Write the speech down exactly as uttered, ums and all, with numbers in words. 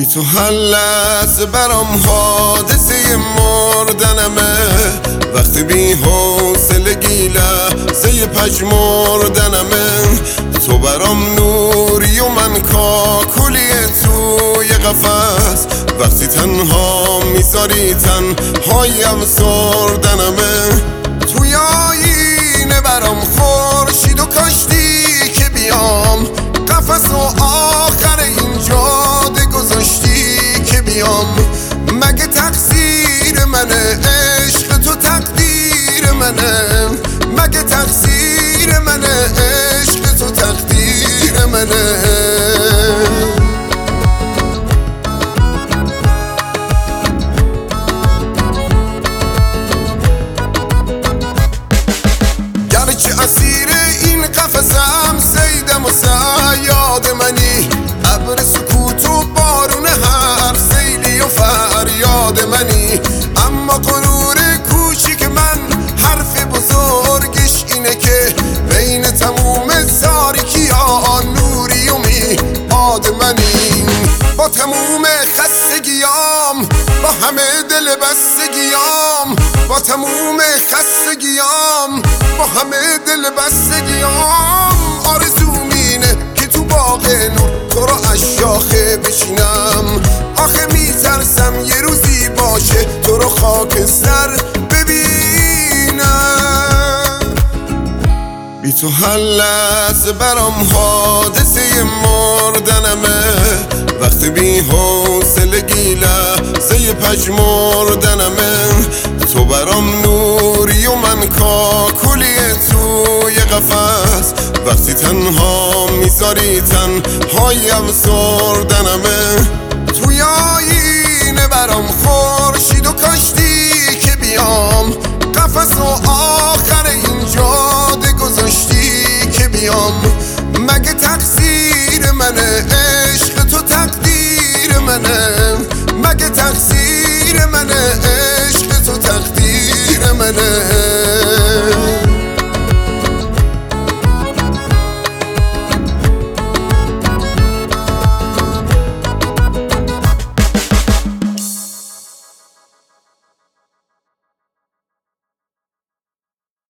بی تو هر لحظه برام حادثه مردنمه، وقتی بی حوصلگی لحظه پژمردنمه. تو برام نوری و من کاکلی توی قفس، وقتی تنها میذاری تنهایم سردنمه. توی آینه برام خورشید و کاشتی که بیام، قفس و آخر این جاده گذاشتی که بیام. مگه تقصیر منه عشق تو تقدیر منه، مگه تقصیر منه عشق تو تقدیر منه. گرچه اسیر این قفسم صیدم و صیاد منی، ابر سکوت و بارون هر سیلی و فریاد منی. اما غرور کوچیک من حرف بزرگش اینه که بین تموم تاریکی ها نوری و میعاد منی. با تموم خستگیام، با همه دل بستگیام، با تموم خستگیام، با همه دل بستگیام. آرزوم اینه که تو باغ نور تو رو از شاخه بچینم، آخه میترسم یه روزی باشه تو رو خاکستر ببینم. بی تو هر لحظه برام حادثه مردنمه، وقتی بی حوصلگی لحظه پژمردنمه. تو برام نوری و من کاکلی توی قفس، وقتی تنها میذاری تنهایم سردنمه. توی آینه برام خورشید و کاشتی که بیام، قفس و آخر این جاده گذاشتی که بیام. مگه تقصیر